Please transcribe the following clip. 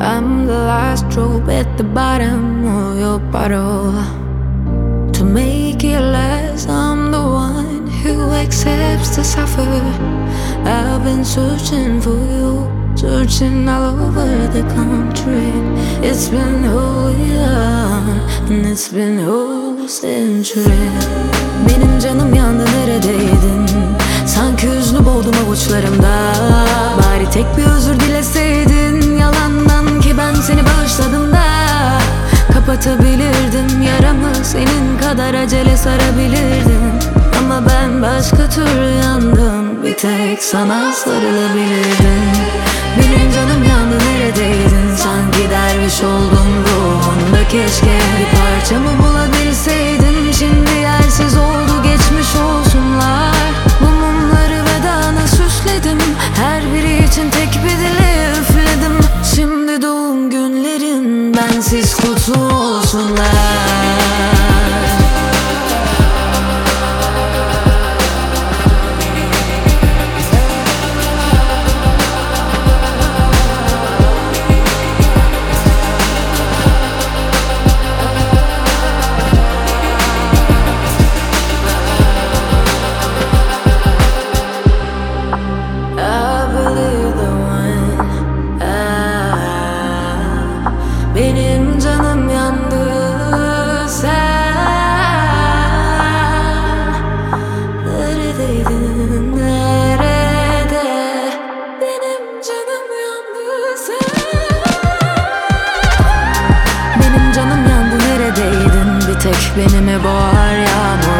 I'm the last drop at the bottom of your bottle. To make it last, I'm the one who accepts to suffer. I've been searching for you, searching all over the country. It's been whole year, and it's been whole century. Benim canım yandı, neredeydin? Sanki hüznü boğdum avuçlarımda. Bari tek bir özür dileseydin yalandan, ki ben seni bağışladım da. Kapatabilirdim yaramı, senin kadar acele sarabilirdim. Ama ben başka türlü yandım, bir tek sana sarılabilirdim. Benim canım yandı, neredeydin? Sanki derviş oldum ruhunda, keşke bir parçamı bulabilseydim. Şimdi yersiz oldu, geçmiş olsunlar. Bu mumları vedana süsledim, her biri için tek bir dile üfledim. Şimdi doğum günlerin bensiz kutlu olsunlar. Benim canım yandı, sen neredeydin, nerede? Benim canım yandı, sen. Benim canım yandı, neredeydin? Bir tek beni mi boğar yağmur?